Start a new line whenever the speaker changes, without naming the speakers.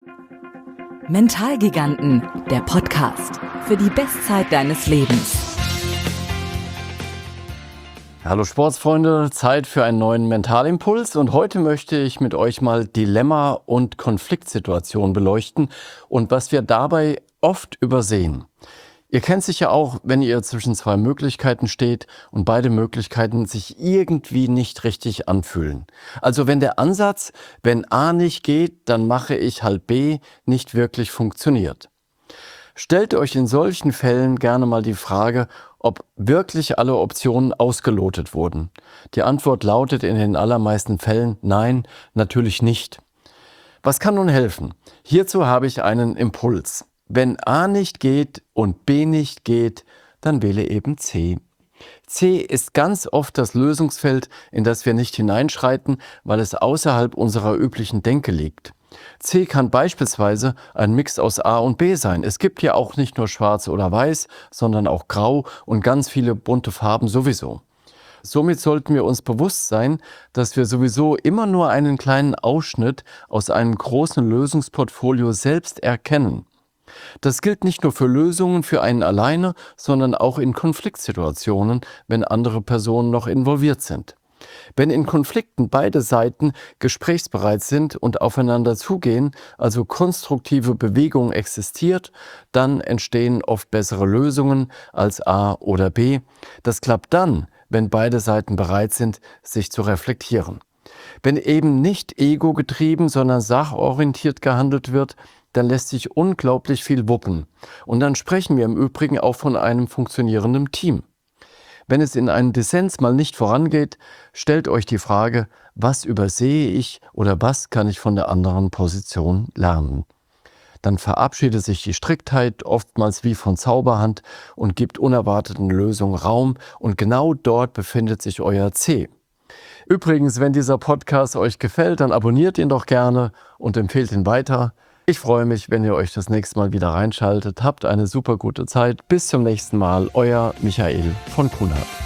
Mentalgiganten, der Podcast für die Bestzeit deines Lebens.
Hallo Sportsfreunde, Zeit für einen neuen Mentalimpuls und heute möchte ich mit euch mal Dilemma- und Konfliktsituationen beleuchten und was wir dabei oft übersehen. Ihr kennt sicher auch, wenn ihr zwischen zwei Möglichkeiten steht und beide Möglichkeiten sich irgendwie nicht richtig anfühlen. Also wenn der Ansatz, wenn A nicht geht, dann mache ich halt B, nicht wirklich funktioniert. Stellt euch in solchen Fällen gerne mal die Frage, ob wirklich alle Optionen ausgelotet wurden. Die Antwort lautet in den allermeisten Fällen nein, natürlich nicht. Was kann nun helfen? Hierzu habe ich einen Impuls. Wenn A nicht geht und B nicht geht, dann wähle eben C. C ist ganz oft das Lösungsfeld, in das wir nicht hineinschreiten, weil es außerhalb unserer üblichen Denke liegt. C kann beispielsweise ein Mix aus A und B sein. Es gibt ja auch nicht nur schwarz oder weiß, sondern auch grau und ganz viele bunte Farben sowieso. Somit sollten wir uns bewusst sein, dass wir sowieso immer nur einen kleinen Ausschnitt aus einem großen Lösungsportfolio selbst erkennen. Das gilt nicht nur für Lösungen für einen alleine, sondern auch in Konfliktsituationen, wenn andere Personen noch involviert sind. Wenn in Konflikten beide Seiten gesprächsbereit sind und aufeinander zugehen, also konstruktive Bewegung existiert, dann entstehen oft bessere Lösungen als A oder B. Das klappt dann, wenn beide Seiten bereit sind, sich zu reflektieren. Wenn eben nicht ego-getrieben, sondern sachorientiert gehandelt wird, dann lässt sich unglaublich viel wuppen. Und dann sprechen wir im Übrigen auch von einem funktionierenden Team. Wenn es in einem Dissens mal nicht vorangeht, stellt euch die Frage, was übersehe ich oder was kann ich von der anderen Position lernen? Dann verabschiedet sich die Striktheit oftmals wie von Zauberhand und gibt unerwarteten Lösungen Raum und genau dort befindet sich euer C. Übrigens, wenn dieser Podcast euch gefällt, dann abonniert ihn doch gerne und empfehlt ihn weiter. Ich freue mich, wenn ihr euch das nächste Mal wieder reinschaltet. Habt eine super gute Zeit. Bis zum nächsten Mal. Euer Michael von Kuhnert.